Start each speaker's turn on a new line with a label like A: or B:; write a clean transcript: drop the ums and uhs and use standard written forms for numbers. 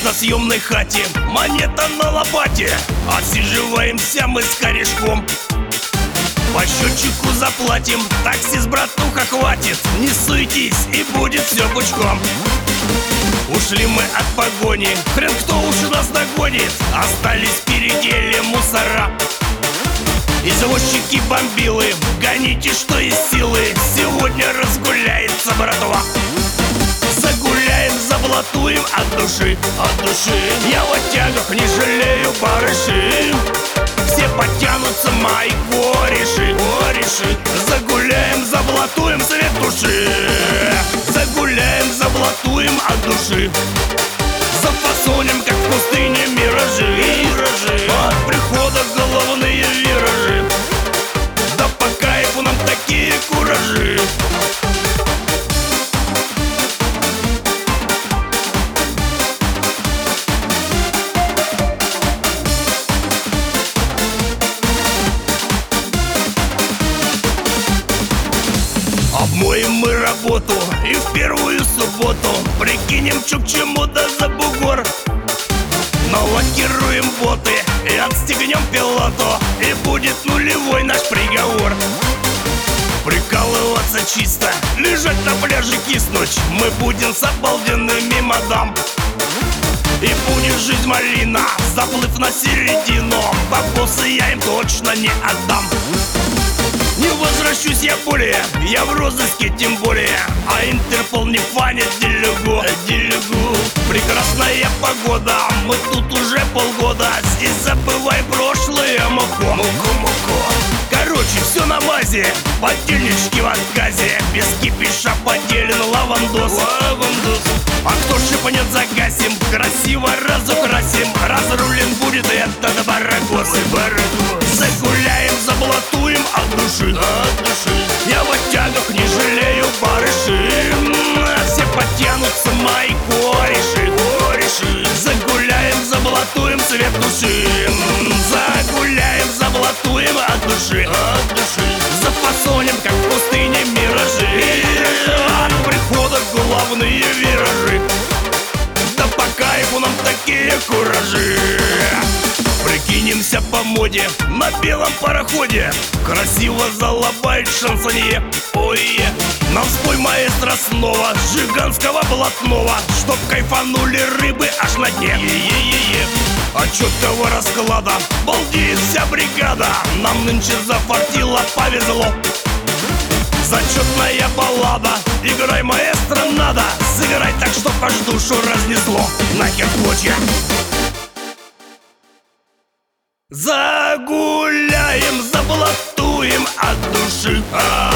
A: Здесь на съемной хате монета на лопате. Отсиживаемся мы с корешком. По счетчику заплатим, таксист, братуха, хватит. Не суетись, и будет все пучком. Ушли мы от погони, хрен кто уж нас догонит. Остались впереди мусора. Извозчики бомбилы, гоните что есть силы. Сегодня разгуляется братва. Загуляем, заблатуем от души, от души. Я в оттягах не жалею барыши. Все подтянутся мои кореши, кореши. Загуляем, заблатуем свет души. Загуляем, заблатуем от души. Зафасоним, как в пустыне, миражи, миражи. От прихода головные виражи. Да по кайфу нам такие куражи. Обмоем мы работу и в первую субботу прикинем чё к чему да за бугор. Налакируем боты и отстегнем пилоту, и будет нулевой наш приговор. Прикалываться чисто, лежать на пляже киснуть мы будем с обалденными мадам. И будет жизнь малина, заплыв на середину. Бабосы я им точно не отдам. Не возвращусь я более, я в розыске тем более. А Интерпол не фанит делюгу, делюгу. Прекрасная погода, мы тут уже полгода. Здесь забывай прошлое, муку, муку, муку. Короче, все на базе, подельнички в отказе. Без кипиша поделен лавандос, лавандос. А кто шипанет, загасим, красиво разукрасим. Разрулен будет этот барагос, барагос. Загуляем, заблатуем от души, от души. Я в оттягах не жалею барыши. Все подтянутся мои кореши, кореши. Загуляем, заблатуем цвет души. Загуляем, заблатуем от души, от души. Зафасоним, как в пустыне, миражи. От прихода главные виражи. Да по кайфу нам такие куражи. Прикинемся по моде на белом пароходе. Красиво залобает шансонье. Ой, нам спой маэстро снова с жиганского блатного, чтоб кайфанули рыбы аж на дне. Е-е-е-е. От четкого расклада балдеет вся бригада. Нам нынче зафартило, повезло. Зачетная баллада, играй, маэстро, надо. Сыграй так, чтоб аж душу разнесло. Нахер клочья. Загуляем, заблатуем от души.